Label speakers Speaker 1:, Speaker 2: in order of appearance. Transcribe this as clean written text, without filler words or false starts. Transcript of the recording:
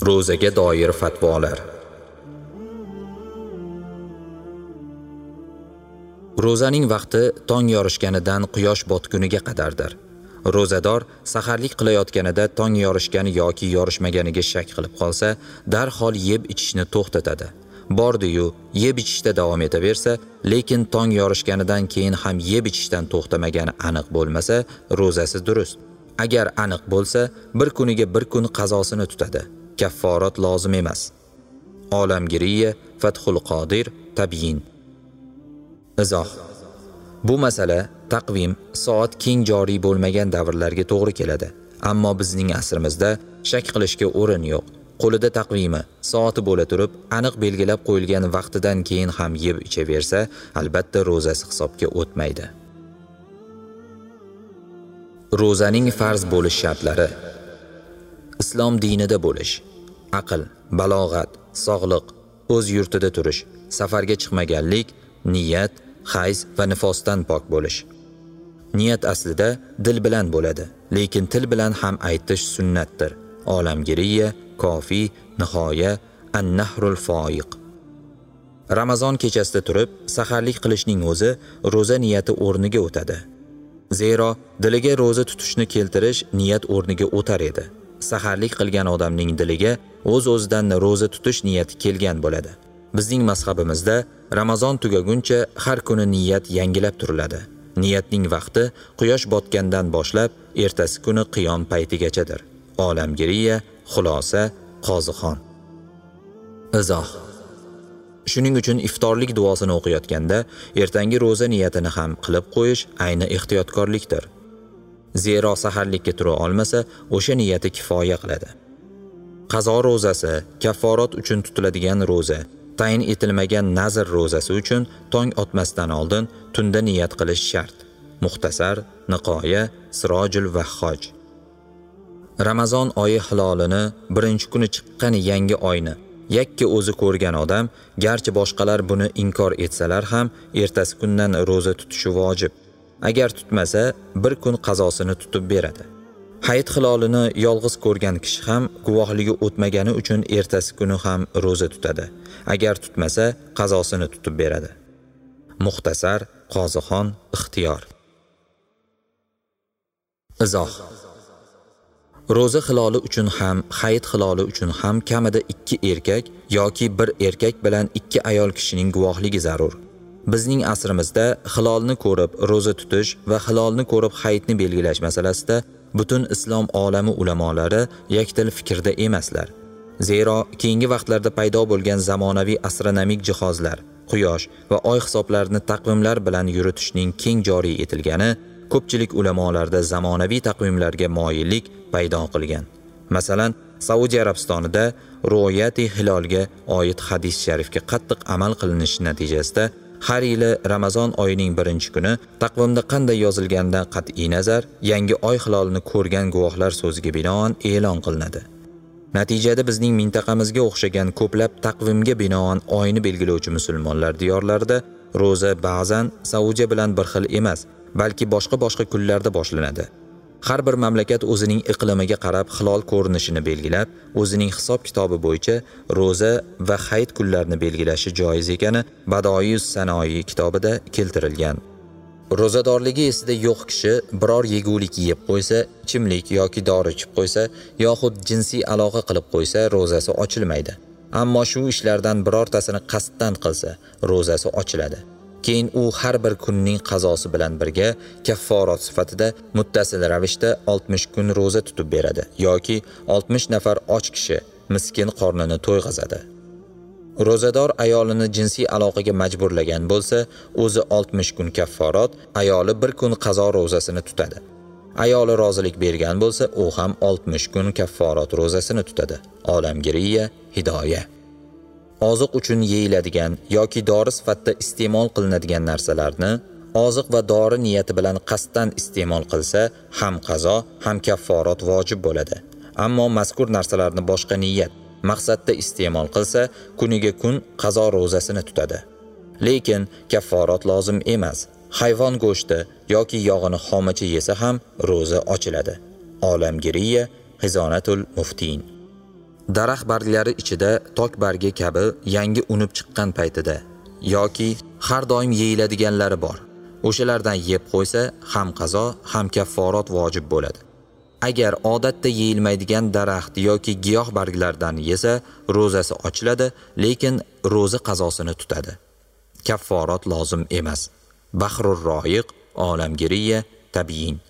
Speaker 1: Ro'zaga doir fatvolar. Ro'zaning vaqti tong yorishganidan quyosh botguniga qadardir. Ro'zador saharlik qilayotganida tong yorishgani yoki yorishmaganiga shak qilib qolsa, darhol yeb ichishni to'xtatadi. Bordi-yu, yeb ichishda davom etaversa, lekin tong yorishganidan keyin ham yeb ichishdan to'xtamagani aniq bo'lmasa, ro'zasi durust. Agar aniq bo'lsa, bir kuniga bir kun qazosini tutadi. Kafforat lozim emas. Olamgiriya, Fathul Qodir, Tabyin. Izoh. Bu masala taqvim, soat keng joriy bo'lmagan davrlarga to'g'ri keladi. Ammo bizning asrimizda shak qilishga o'rin yo'q. Qo'lida taqvimi, soati bo'la turib, aniq belgilab qo'yilgan vaqtidan keyin ham yeb ichaversa, albatta ro'zasi hisobga o'tmaydi. Ro'zaning farz bo'lish shartlari. Islom dinida bo'lish, aql, balog'at, sog'liq, o'z yurtida turish, safarga chiqmaganlik, niyat, hayz va nifosdan pok bo'lish. Niyat aslida dil bilan bo'ladi, lekin til bilan ham aytish sunnatdir. Olamgiriya, Kofi, Nihoya, An-Nahrul Foiq. Ramazon kechasida turib, saharlik qilishning o'zi ro'za niyati o'rniga o'tadi. Zero, diliga ro'za tutishni keltirish niyat o'rniga o'tar edi. Saharlik qilgan odamning diliga o'z-o'zidan ro'za tutish niyati kelgan bo'ladi. Bizning mazhabimizda Ramazon tugaguncha har kuni niyat yangilab turiladi. Niyatning vaqti quyosh botgandan boshlab ertasi kuni qiyom paytigachadir. Olamgiriya, Xulosa, Qozixon. Izoh. Shuning uchun iftorlik duosini o'qiyotganda ertangi ro'za niyatini ham qilib qo'yish ayni ehtiyotkorlikdir. Zero saharlikka tura olmasa, o'sha niyati kifoya qiladi. Qazo ro'zasi, kafforat uchun tutiladigan ro'za, tayin etilmagan nazr ro'zasi uchun tong otmasdan oldin tunda niyat qilish shart. Muxtasar, Niqoya, Sirojul Vahhoj. Ramazon oyi hilolini, birinchi kuni chiqqan yangi oyni yakka o'zi ko'rgan odam, garchi boshqalar buni inkor etsalar ham, ertasi kundan ro'za tutishi vojib. Agar tutmasa, bir kun qazosini tutib beradi. Hayit hilolini yolg'iz ko'rgan kishi ham guvohligi o'tmagani uchun ertasi kuni ham ro'za tutadi. Agar tutmasa, qazosini tutib beradi. Muxtasar, Qozixon, Ixtiyor. Izoh. Ro'za hiloli uchun ham, hayit hiloli uchun ham kamida 2 erkak yoki 1 erkak bilan 2 ayol kishining guvohligi zarur. Bizning asrimizda hilolni ko'rib ro'za tutish va hilolni ko'rib hayitni belgilash masalasida butun islom olami ulamolari yakdil fikrda emaslar. Zero, keyingi vaqtlarda paydo bo'lgan zamonaviy astronomik jihozlar, quyosh va oy hisoblarini taqvimlar bilan yuritishning keng joriy etilgani ko'pchilik ulamolarda zamonaviy taqvimlarga moyillik paydo qilgan. Masalan, Saudiya Arabistonida ru'yati hilolga oid hadis sharifga qattiq amal qilinishi natijasida har yili Ramazon oyining 1-kuni taqvimda qanday yozilganidan qat'iy nazar yangi oy hilolini ko'rgan guvohlar so'ziga binoan e'lon qilinadi. Natijada bizning mintaqamizga o'xshagan ko'plab taqvimga binoan oyni belgilovchi musulmonlar diyorlarida ro'za ba'zan Saudiya bilan bir xil emas, balki boshqa kunlarda boshlanadi. Har bir mamlakat o'zining iqlimiga qarab hilol ko'rinishini belgilab, o'zining hisob kitobi bo'yicha ro'za va hayit kunlarini belgilashi joiz ekani Badoius Sanoiy kitobida keltirilgan. Ro'zadorligi esida yo'q kishi biror yegulik yeb qo'ysa, ichimlik yoki dori ichib qo'ysa, yoxud jinsiy aloqa qilib qo'ysa, ro'zasi ochilmaydi. Ammo shu ishlardan birortasini qasddan qilsa, ro'zasi ochiladi. Keyin u har bir kunning qazosi bilan birga kafforat sifatida muttasil ravishda 60 kun ro'za tutib beradi yoki 60 nafar och kishi miskin qornini to'yg'azadi. Ro'zador ayolini jinsiy aloqaga majburlagan bo'lsa, o'zi 60 kun kafforat, ayoli 1 kun qazo ro'zasini tutadi. Ayoli rozilik bergan bo'lsa, u ham 60 kun kafforat ro'zasini tutadi. Olamgiriya, Hidoya. Oziq uchun yeyiladigan yoki dori sifatida iste'mol qilinadigan narsalarni oziq va dori niyati bilan qasddan iste'mol qilsa, ham qazo, ham kafforat vojib bo'ladi. Ammo mazkur narsalarni boshqa niyat, maqsadda iste'mol qilsa, kuniga kun qazo ro'zasini tutadi. Lekin kafforat lozim emas. Hayvon go'shti yoki yog'ini xomacha yesa ham ro'za ochiladi. Olamgiriya, Hizonatul Muftin. Daraxt barglari ichida tok bargi kabi yangi unib chiqqan paytida yoki har doim yeyiladiganlari bor. O'shalardan yeb qo'ysa ham qazo, ham kafforat vojib bo'ladi. Agar odatda yeyilmaydigan daraxt yoki giyoh barglaridan yesa, ro'zasi ochiladi, lekin ro'za qazosini tutadi. Kafforat lozim emas. Bahrur Royiq, Olamgiriya, Tabyin.